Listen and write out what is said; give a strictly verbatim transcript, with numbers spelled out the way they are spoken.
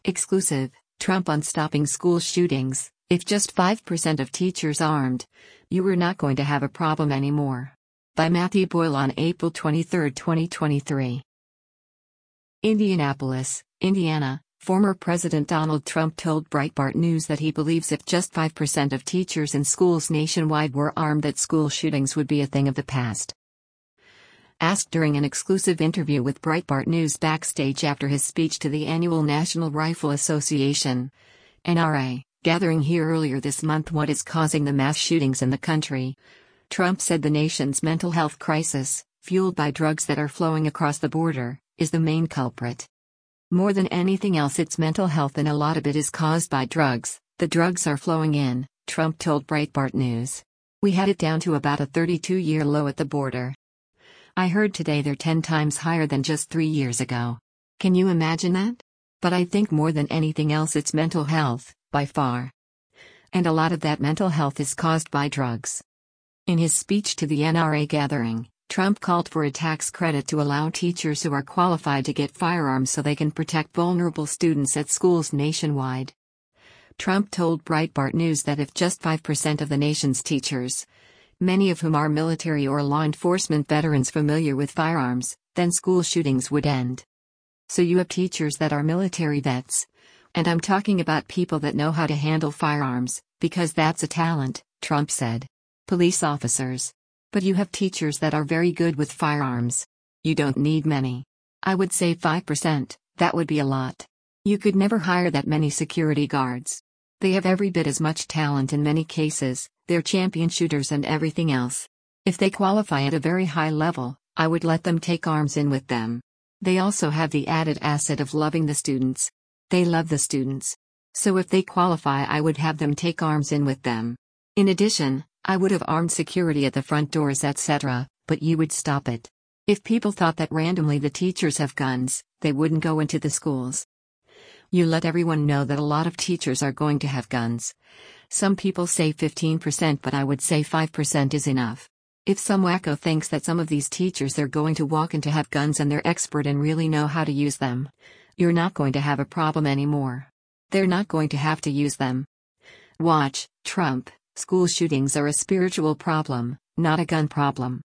Exclusive, Trump on stopping school shootings. If just five percent of teachers armed, you were not going to have a problem anymore. By Matthew Boyle on April twenty-third, twenty twenty-three. Indianapolis, Indiana. Former President Donald Trump told Breitbart News that he believes if just five percent of teachers in schools nationwide were armed, that school shootings would be a thing of the past. Asked during an exclusive interview with Breitbart News backstage after his speech to the annual National Rifle Association (N R A) gathering here earlier this month what is causing the mass shootings in the country, Trump said the nation's mental health crisis, fueled by drugs that are flowing across the border, is the main culprit. More than anything else, it's mental health, and a lot of it is caused by drugs. The drugs are flowing in, Trump told Breitbart News. We had it down to about a thirty-two year low at the border. I heard today they're ten times higher than just three years ago. Can you imagine that? But I think more than anything else it's mental health, by far. And a lot of that mental health is caused by drugs. In his speech to the N R A gathering, Trump called for a tax credit to allow teachers who are qualified to get firearms so they can protect vulnerable students at schools nationwide. Trump told Breitbart News that if just five percent of the nation's teachers, many of whom are military or law enforcement veterans familiar with firearms, then school shootings would end. So you have teachers that are military vets. And I'm talking about people that know how to handle firearms, because that's a talent, Trump said. Police officers. But you have teachers that are very good with firearms. You don't need many. I would say five percent, that would be a lot. You could never hire that many security guards. They have every bit as much talent in many cases, they're champion shooters and everything else. If they qualify at a very high level, I would let them take arms in with them. They also have the added asset of loving the students. They love the students. So if they qualify, I would have them take arms in with them. In addition, I would have armed security at the front doors, et cetera, but you would stop it. If people thought that randomly the teachers have guns, they wouldn't go into the schools. You let everyone know that a lot of teachers are going to have guns. Some people say fifteen percent, but I would say five percent is enough. If some wacko thinks that some of these teachers are going to walk in to have guns and they're expert and really know how to use them, you're not going to have a problem anymore. They're not going to have to use them. Watch, Trump. School shootings are a spiritual problem, not a gun problem.